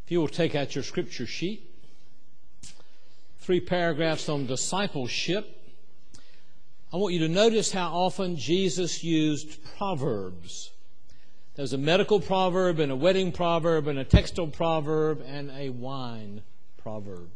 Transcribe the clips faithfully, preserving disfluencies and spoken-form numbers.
If you will take out your scripture sheet, three paragraphs on discipleship. I want you to notice how often Jesus used proverbs. There's a medical proverb and a wedding proverb and a textile proverb and a wine proverb.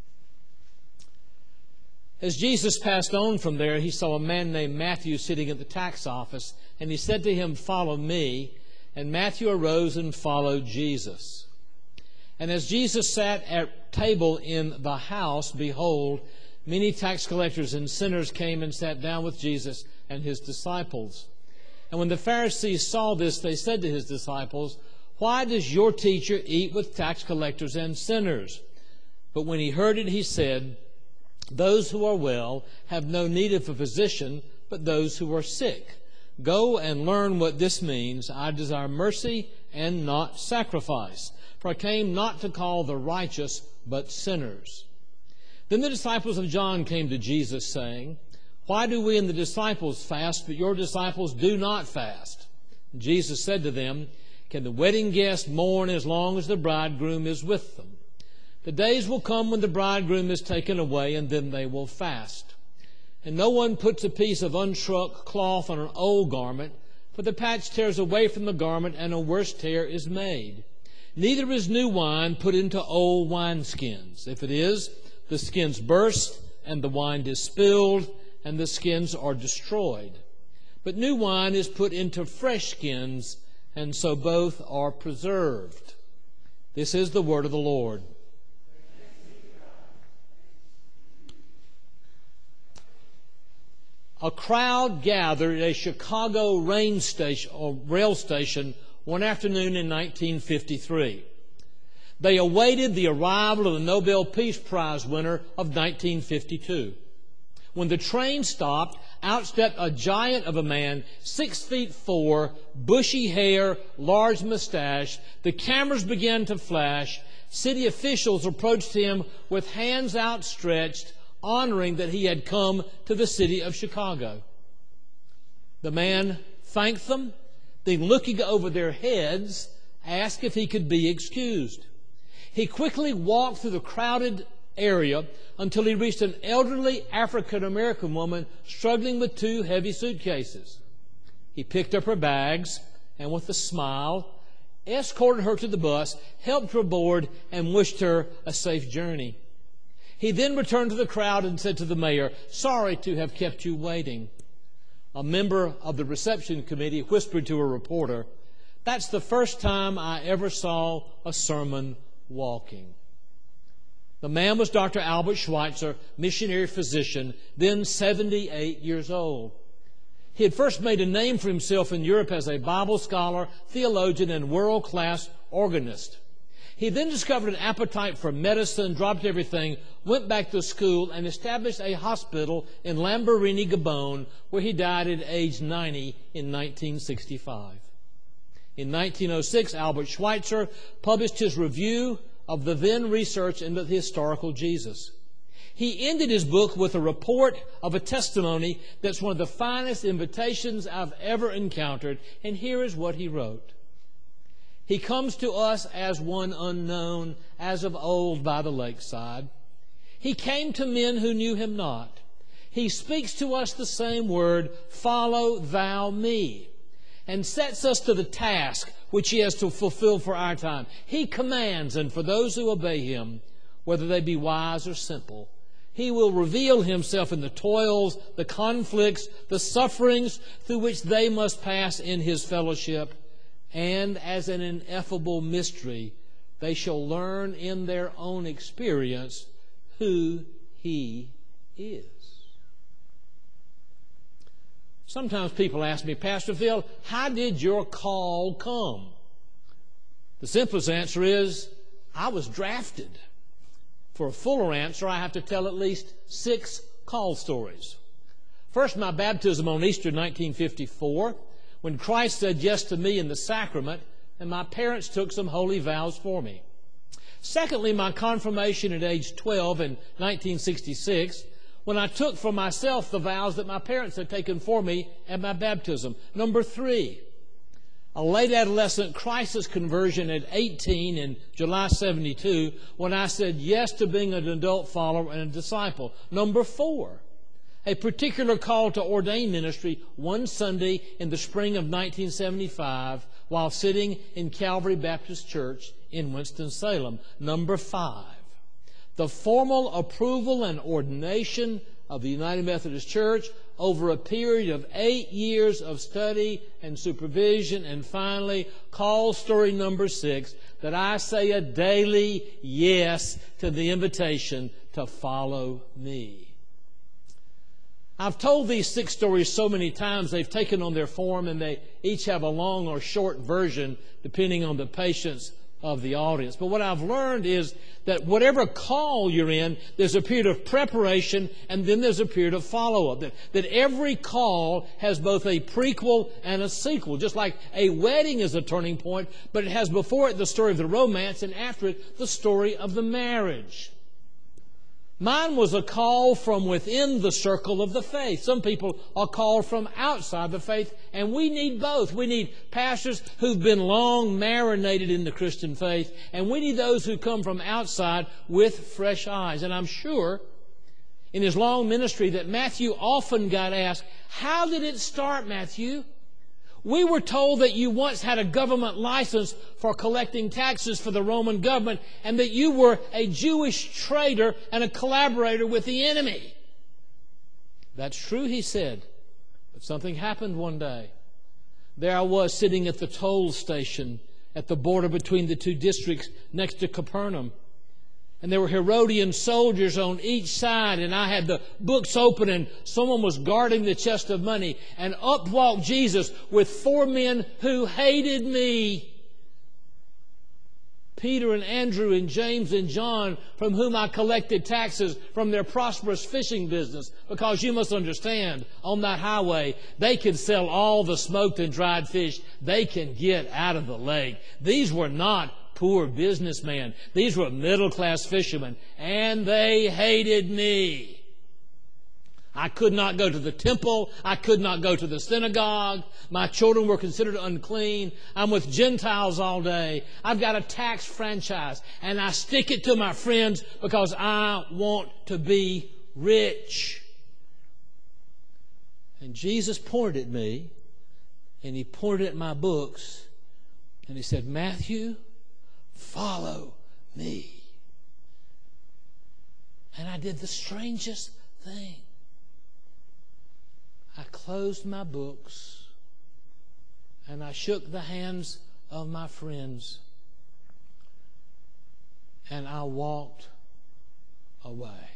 As Jesus passed on from there, he saw a man named Matthew sitting at the tax office, and he said to him, "Follow me." And Matthew arose and followed Jesus. And as Jesus sat at table in the house, behold, many tax collectors and sinners came and sat down with Jesus and his disciples. And when the Pharisees saw this, they said to his disciples, "Why does your teacher eat with tax collectors and sinners?" But when he heard it, he said, "Those who are well have no need of a physician, but those who are sick. Go and learn what this means. I desire mercy and not sacrifice. For I came not to call the righteous, but sinners." Then the disciples of John came to Jesus, saying, "Why do we and the disciples fast, but your disciples do not fast?" And Jesus said to them, "Can the wedding guests mourn as long as the bridegroom is with them? The days will come when the bridegroom is taken away, and then they will fast. And no one puts a piece of unshrunk cloth on an old garment, for the patch tears away from the garment, and a worse tear is made. Neither is new wine put into old wineskins. If it is, the skins burst, and the wine is spilled, and the skins are destroyed. But new wine is put into fresh skins, and so both are preserved." This is the word of the Lord. A crowd gathered at a Chicago rail station, or rail station one afternoon in nineteen fifty-three. They awaited the arrival of the Nobel Peace Prize winner of nineteen fifty-two. When the train stopped, out stepped a giant of a man, six feet four, bushy hair, large mustache. The cameras began to flash. City officials approached him with hands outstretched, honoring that he had come to the city of Chicago. The man thanked them, then looking over their heads, asked if he could be excused. He quickly walked through the crowded area until he reached an elderly African-American woman struggling with two heavy suitcases. He picked up her bags and, with a smile, escorted her to the bus, helped her aboard, and wished her a safe journey. He then returned to the crowd and said to the mayor, "Sorry to have kept you waiting." A member of the reception committee whispered to a reporter, "That's the first time I ever saw a sermon walking." The man was Doctor Albert Schweitzer, missionary physician, then seventy-eight years old. He had first made a name for himself in Europe as a Bible scholar, theologian, and world-class organist. He then discovered an appetite for medicine, dropped everything, went back to school, and established a hospital in Lambaréné, Gabon, where he died at age ninety in nineteen sixty-five. In nineteen oh six, Albert Schweitzer published his review of the then research into the historical Jesus. He ended his book with a report of a testimony that's one of the finest invitations I've ever encountered, and here is what he wrote. "He comes to us as one unknown, as of old by the lakeside. He came to men who knew him not. He speaks to us the same word, 'Follow thou me,' and sets us to the task which he has to fulfill for our time. He commands, and for those who obey him, whether they be wise or simple, he will reveal himself in the toils, the conflicts, the sufferings through which they must pass in his fellowship. And as an ineffable mystery, they shall learn in their own experience who he is." Sometimes people ask me, "Pastor Phil, how did your call come?" The simplest answer is, I was drafted. For a fuller answer, I have to tell at least six call stories. First, my baptism on Easter nineteen fifty-four, when Christ said yes to me in the sacrament, and my parents took some holy vows for me. Secondly, my confirmation at age twelve in nineteen sixty-six, when I took for myself the vows that my parents had taken for me at my baptism. Number three, a late adolescent crisis conversion at eighteen in July seventy-two, when I said yes to being an adult follower and a disciple. Number four, a particular call to ordained ministry one Sunday in the spring of nineteen seventy-five while sitting in Calvary Baptist Church in Winston-Salem. Number five, the formal approval and ordination of the United Methodist Church over a period of eight years of study and supervision. And finally, call story number six, that I say a daily yes to the invitation to follow me. I've told these six stories so many times, they've taken on their form, and they each have a long or short version depending on the patience of the audience. But what I've learned is that whatever call you're in, there's a period of preparation and then there's a period of follow-up. That, that every call has both a prequel and a sequel. Just like a wedding is a turning point, but it has before it the story of the romance and after it the story of the marriage. Mine was a call from within the circle of the faith. Some people are called from outside the faith, and we need both. We need pastors who've been long marinated in the Christian faith, and we need those who come from outside with fresh eyes. And I'm sure in his long ministry that Matthew often got asked, how did it start, Matthew? We were told that you once had a government license for collecting taxes for the Roman government and that you were a Jewish traitor and a collaborator with the enemy. That's true, he said, but something happened one day. There I was sitting at the toll station at the border between the two districts next to Capernaum. And there were Herodian soldiers on each side, and I had the books open, and someone was guarding the chest of money. And up walked Jesus with four men who hated me. Peter and Andrew and James and John, from whom I collected taxes from their prosperous fishing business. Because you must understand, on that highway, they could sell all the smoked and dried fish they can get out of the lake. These were not poor businessmen. These were middle-class fishermen, and they hated me. I could not go to the temple. I could not go to the synagogue. My children were considered unclean. I'm with Gentiles all day. I've got a tax franchise, and I stick it to my friends because I want to be rich. And Jesus pointed at me, and he pointed at my books, and he said, Matthew, follow me. And I did the strangest thing. I closed my books and I shook the hands of my friends and I walked away.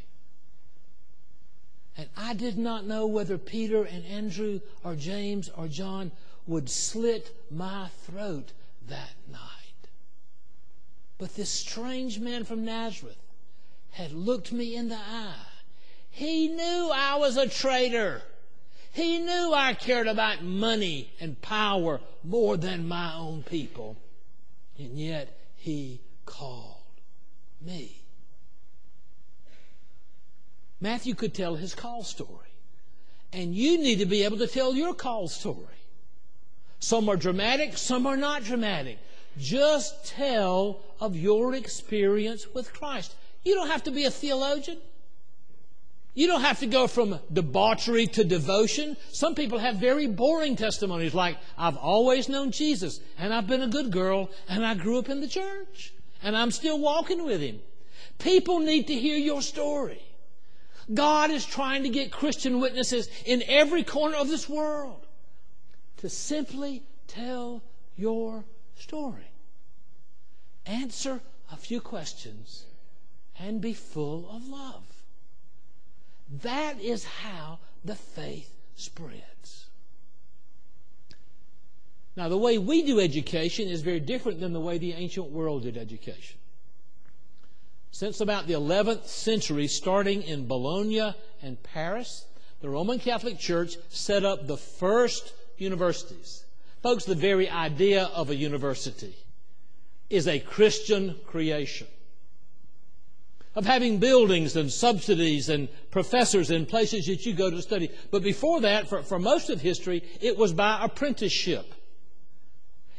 And I did not know whether Peter and Andrew or James or John would slit my throat that night. But this strange man from Nazareth had looked me in the eye. He knew I was a traitor. He knew I cared about money and power more than my own people. And yet he called me. Matthew could tell his call story. And you need to be able to tell your call story. Some are dramatic, some are not dramatic. Just tell of your experience with Christ. You don't have to be a theologian. You don't have to go from debauchery to devotion. Some people have very boring testimonies like, I've always known Jesus, and I've been a good girl, and I grew up in the church, and I'm still walking with Him. People need to hear your story. God is trying to get Christian witnesses in every corner of this world to simply tell your story. Answer a few questions and be full of love. That is how the faith spreads. Now, the way we do education is very different than the way the ancient world did education. Since about the eleventh century, starting in Bologna and Paris, the Roman Catholic Church set up the first universities. Folks, the very idea of a university is a Christian creation. Of having buildings and subsidies and professors and places that you go to study. But before that, for, for most of history, it was by apprenticeship.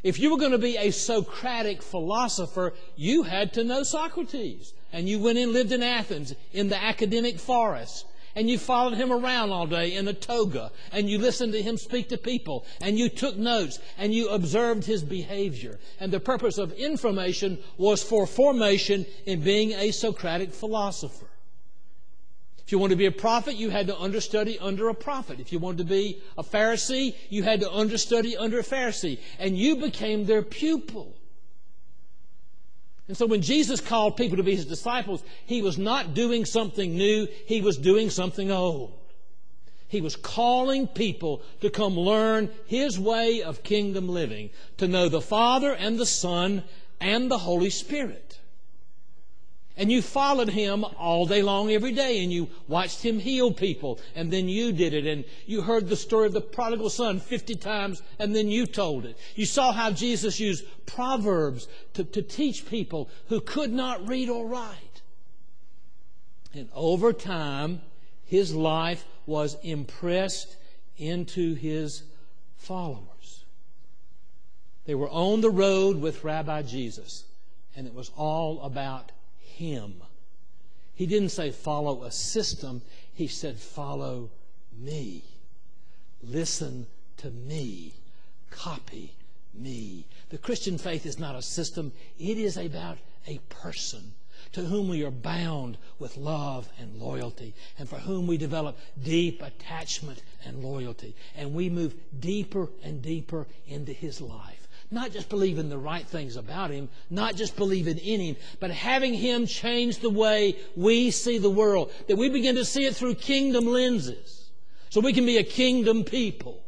If you were going to be a Socratic philosopher, you had to know Socrates. And you went and lived in Athens in the academic forest. And you followed him around all day in a toga. And you listened to him speak to people. And you took notes. And you observed his behavior. And the purpose of information was for formation in being a Socratic philosopher. If you wanted to be a prophet, you had to understudy under a prophet. If you wanted to be a Pharisee, you had to understudy under a Pharisee. And you became their pupil. And so when Jesus called people to be His disciples, He was not doing something new. He was doing something old. He was calling people to come learn His way of kingdom living, to know the Father and the Son and the Holy Spirit. And you followed Him all day long, every day, and you watched Him heal people, and then you did it, and you heard the story of the prodigal son fifty times, and then you told it. You saw how Jesus used Proverbs to, to teach people who could not read or write. And over time, His life was impressed into His followers. They were on the road with Rabbi Jesus, and it was all about Him. He didn't say follow a system. He said follow me. Listen to me. Copy me. The Christian faith is not a system. It is about a person to whom we are bound with love and loyalty, and for whom we develop deep attachment and loyalty. And we move deeper and deeper into His life. Not just believing the right things about Him, not just believing in Him, but having Him change the way we see the world, that we begin to see it through kingdom lenses, so we can be a kingdom people.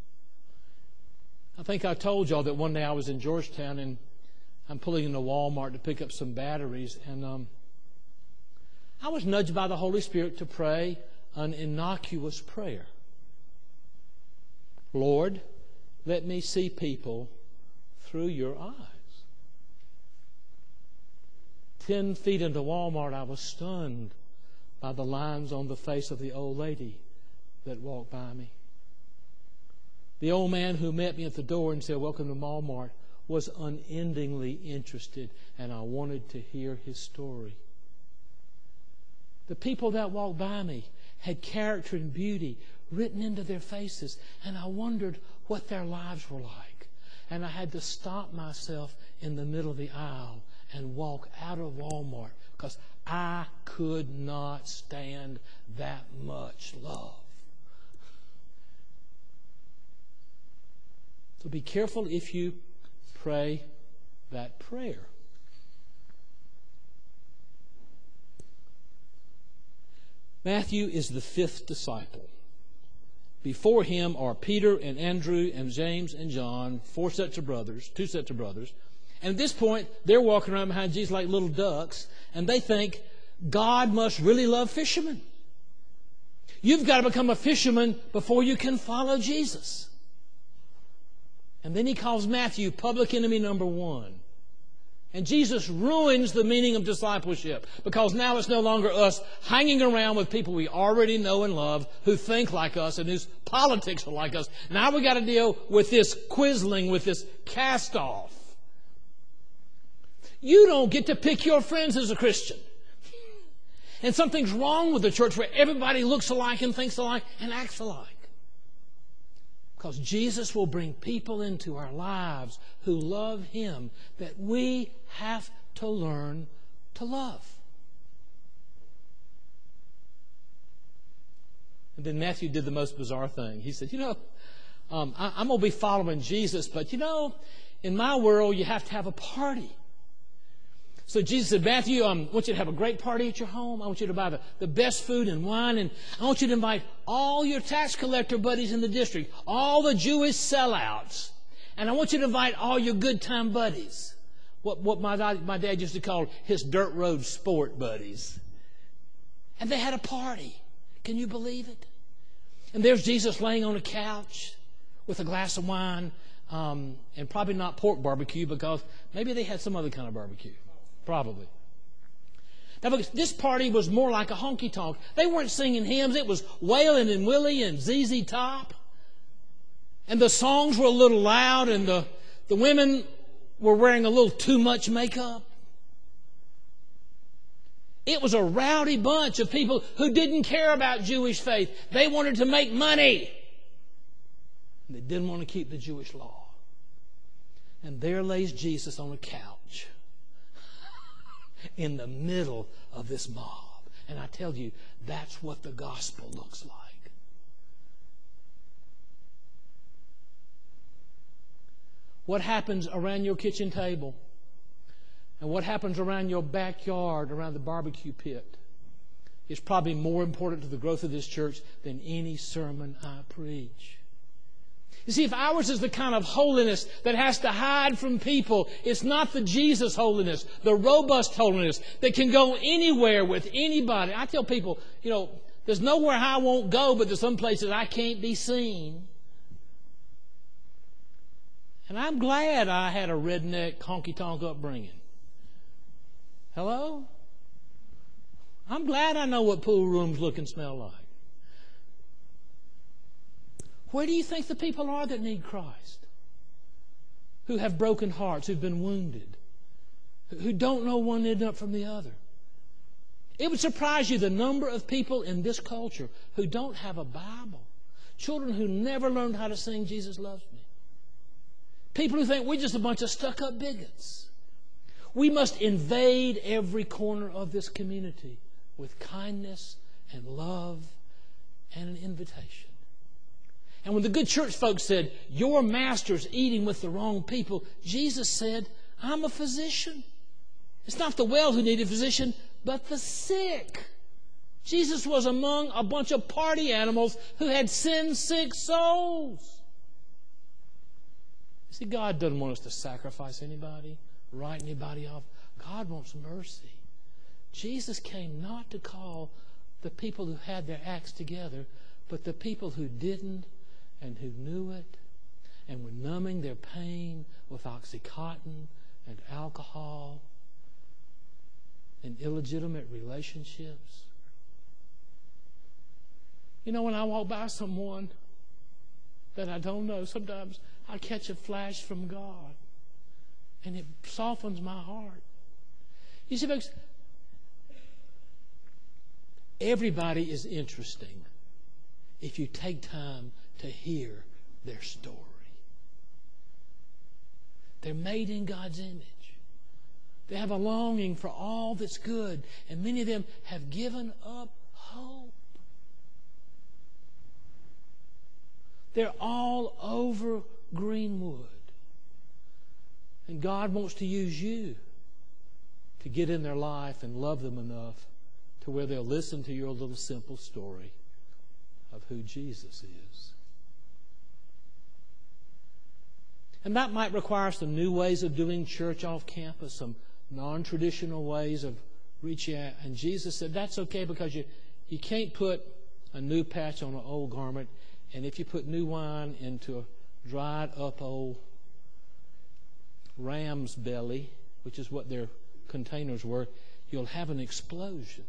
I think I told y'all that one day I was in Georgetown, and I'm pulling into Walmart to pick up some batteries, and um, I was nudged by the Holy Spirit to pray an innocuous prayer. Lord, let me see people through your eyes. Ten feet into Walmart, I was stunned by the lines on the face of the old lady that walked by me. The old man who met me at the door and said, "Welcome to Walmart," was unendingly interested, and I wanted to hear his story. The people that walked by me had character and beauty written into their faces, and I wondered what their lives were like. And I had to stop myself in the middle of the aisle and walk out of Walmart because I could not stand that much love. So be careful if you pray that prayer. Matthew is the fifth disciple. Before him are Peter and Andrew and James and John, four sets of brothers, two sets of brothers. And at this point, they're walking around behind Jesus like little ducks, and they think God must really love fishermen. You've got to become a fisherman before you can follow Jesus. And then he calls Matthew public enemy number one. And Jesus ruins the meaning of discipleship, because now it's no longer us hanging around with people we already know and love who think like us and whose politics are like us. Now we've got to deal with this quisling, with this cast-off. You don't get to pick your friends as a Christian. And something's wrong with the church where everybody looks alike and thinks alike and acts alike. Because Jesus will bring people into our lives who love Him that we have to learn to love. And then Matthew did the most bizarre thing. He said, you know, um, I, I'm going to be following Jesus, but you know, in my world, you have to have a party. So Jesus said, Matthew, um, I want you to have a great party at your home. I want you to buy the, the best food and wine. And I want you to invite all your tax collector buddies in the district, all the Jewish sellouts. And I want you to invite all your good time buddies. What, what my, my dad used to call his dirt road sport buddies. And they had a party. Can you believe it? And there's Jesus laying on a couch with a glass of wine. Um, and probably not pork barbecue, because maybe they had some other kind of barbecue. Probably. Now, because this party was more like a honky-tonk. They weren't singing hymns. It was Waylon and Willie and Z Z Top. And the songs were a little loud, and the, The women were wearing a little too much makeup. It was a rowdy bunch of people who didn't care about Jewish faith. They wanted to make money. They didn't want to keep the Jewish law. And there lays Jesus on a couch in the middle of this mob. And I tell you, that's what the gospel looks like. What happens around your kitchen table and what happens around your backyard, around the barbecue pit, is probably more important to the growth of this church than any sermon I preach. You see, if ours is the kind of holiness that has to hide from people, it's not the Jesus holiness, the robust holiness that can go anywhere with anybody. I tell people, you know, there's nowhere I won't go, but there's some places I can't be seen. And I'm glad I had a redneck honky-tonk upbringing. Hello? I'm glad I know what pool rooms look and smell like. Where do you think the people are that need Christ? Who have broken hearts, who've been wounded, who don't know one end up from the other. It would surprise you the number of people in this culture who don't have a Bible. Children who never learned how to sing Jesus Loves Me. People who think we're just a bunch of stuck-up bigots. We must invade every corner of this community with kindness and love and an invitation. And when the good church folks said, your master's eating with the wrong people, Jesus said, I'm a physician. It's not the well who need a physician, but the sick. Jesus was among a bunch of party animals who had sin-sick souls. See, God doesn't want us to sacrifice anybody, write anybody off. God wants mercy. Jesus came not to call the people who had their acts together, but the people who didn't and who knew it and were numbing their pain with Oxycontin and alcohol and illegitimate relationships. You know, when I walk by someone that I don't know, sometimes I catch a flash from God and it softens my heart. You see, folks, everybody is interesting if you take time to hear their story. They're made in God's image. They have a longing for all that's good, and many of them have given up hope. They're all over Greenwood. And God wants to use you to get in their life and love them enough to where they'll listen to your little simple story of who Jesus is. And that might require some new ways of doing church off campus, some non-traditional ways of reaching out. And Jesus said, that's okay, because you, you can't put a new patch on an old garment. And if you put new wine into a dried up old ram's belly, which is what their containers were, you'll have an explosion.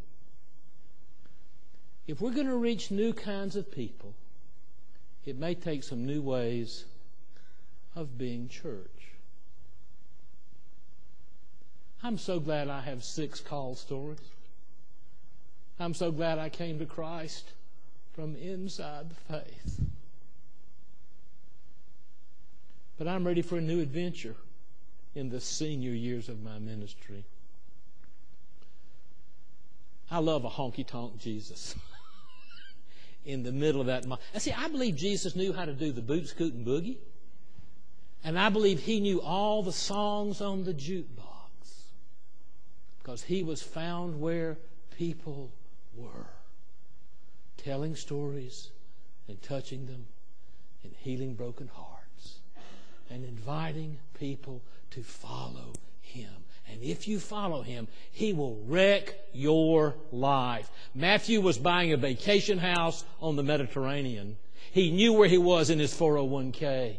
If we're going to reach new kinds of people, it may take some new ways of being church. I'm so glad I have six call stories. I'm so glad I came to Christ from inside the faith. But I'm ready for a new adventure in the senior years of my ministry. I love a honky-tonk Jesus. In the middle of that. I see, I believe Jesus knew how to do the boot, scoot, and boogie. And I believe he knew all the songs on the jukebox, because he was found where people were, telling stories and touching them and healing broken hearts and inviting people to follow him. And if you follow him, he will wreck your life. Matthew was buying a vacation house on the Mediterranean. He knew where he was in his four oh one k.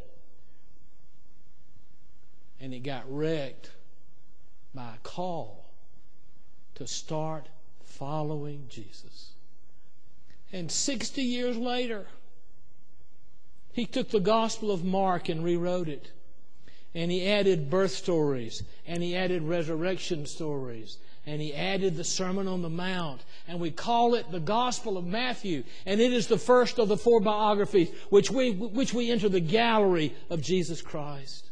And it got wrecked by a call to start following Jesus. And sixty years later, he took the Gospel of Mark and rewrote it. and he added birth stories, and he added resurrection stories, and he added the Sermon on the Mount. And we call it the Gospel of Matthew. And it is the first of the four biographies which we, which we enter the gallery of Jesus Christ.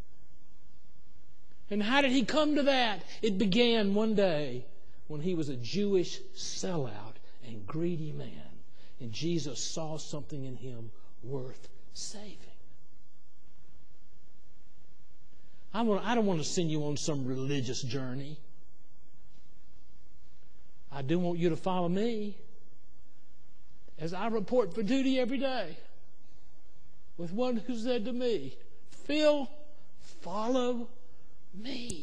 And how did he come to that? It began one day when he was a Jewish sellout and greedy man. And Jesus saw something in him worth saving. I, want, I don't want to send you on some religious journey. I do want you to follow me as I report for duty every day with one who said to me, Phil, follow me.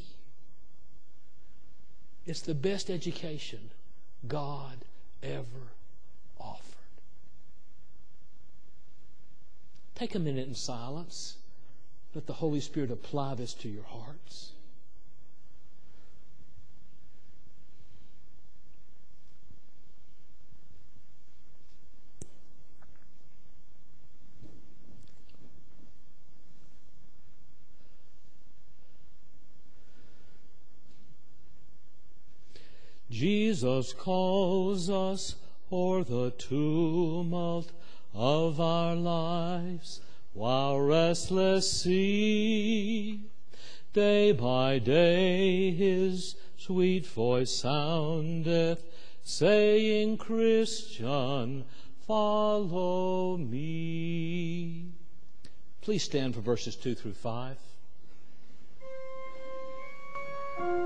It's the best education God ever offered. Take a minute in silence. Let the Holy Spirit apply this to your hearts. Jesus calls us o'er the tumult of our lives, while restless sea, day by day his sweet voice soundeth, saying, Christian, follow me. Please stand for verses two through five.